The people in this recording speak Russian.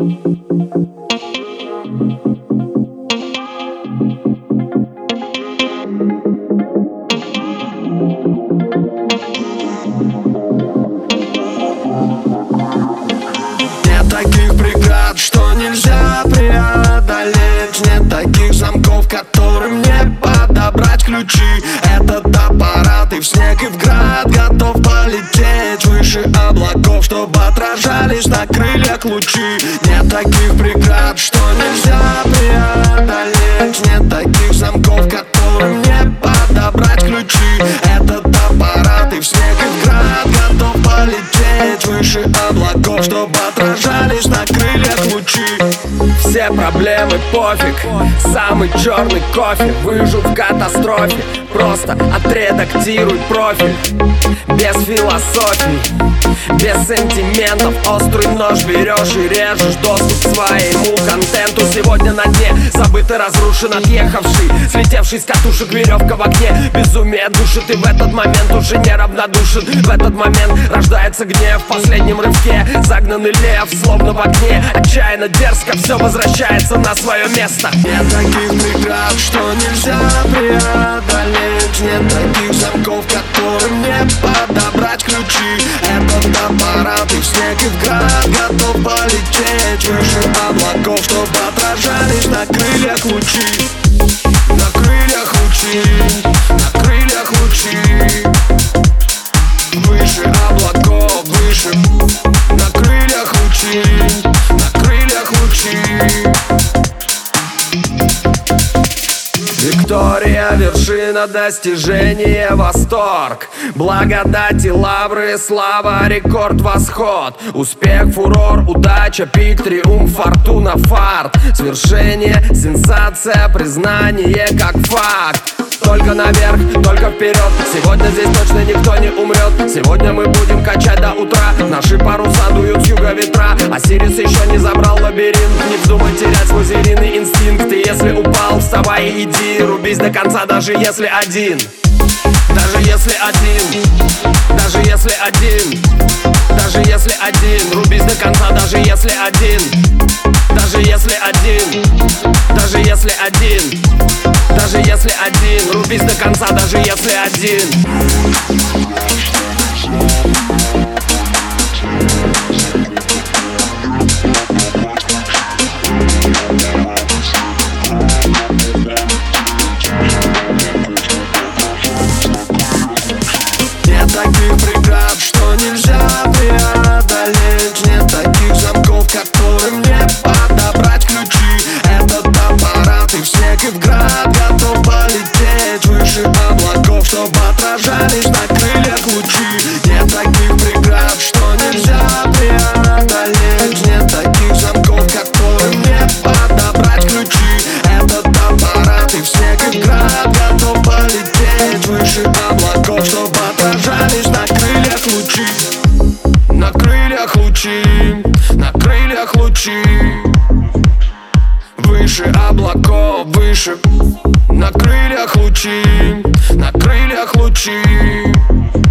Нет таких преград, что нельзя преодолеть. Нет таких замков, которым не подобрать ключи. Этот аппарат и в снег, и в град готов полететь выше облаков, чтобы отражались на крыльях лучи. Нет таких преград, что нельзя преодолеть. Нет таких замков, которым не подобрать ключи. Этот аппарат и в снег, и в град готов полететь выше облаков, чтобы отражались на крыльях лучи. Все проблемы пофиг, самый черный кофе. Выжил в катастрофе, просто отредактируй профиль. Без философий, без сентиментов. Острый нож берешь и режешь доступ к своему контенту. Сегодня на дне забытый, разрушен, отъехавший, слетевший с катушек веревка в окне. Безумие душит, и в этот момент уже не равнодушен. В этот момент рождается гнев в последнем рывке. Загнанный лев, словно в огне. Отчаянно, дерзко, все возвращается на свое место. Нет таких преград, что нельзя преодолеть. Нет таких замков, которым не подобрать ключи. Этот аппарат и в снег, и в град готов полететь выше облаков, чтобы отражались на крыльях лучи. На крыльях лучи, на крыльях лучи. Выше облаков, выше. На крыльях лучи, на крыльях лучи. Виктория, вершина достижения, восторг. Благодати, лавры, слава, рекорд, восход. Успех, фурор, удача, пик, триумф, фортуна, фарт. Свершение, сенсация, признание как факт. Только наверх, только вперед. Сегодня здесь точно никто не умрет. Сегодня мы будем качать до утра. Наши паруса дуют с юга ветра. Осирис еще не забрал лабиринт. Не вздумай терять свой звериный инстинкт. И если упал, вставай и иди. Рубись до конца, даже если один. Даже если один. Даже если один. Даже если один. Рубись до конца, даже если один. Даже если один. Даже если один. Даже если один. Рубись до конца, даже если один. Нет таких преград, что нельзя преодолеть. Нет таких замков, которым не подобрать ключи. Этот аппарат и в снег, и в град готов полететь выше облаков, чтобы отражались на крыльях лучи. Нет таких преград, что нельзя преодолеть. Нет таких замков, которым не подобрать ключи. Этот аппарат и в снег, и в град готов полететь выше облаков, чтобы отражались на крыльях лучи. На крыльях лучи, на крыльях лучи. Выше облаков, выше. На крыльях лучи, на крыльях лучи.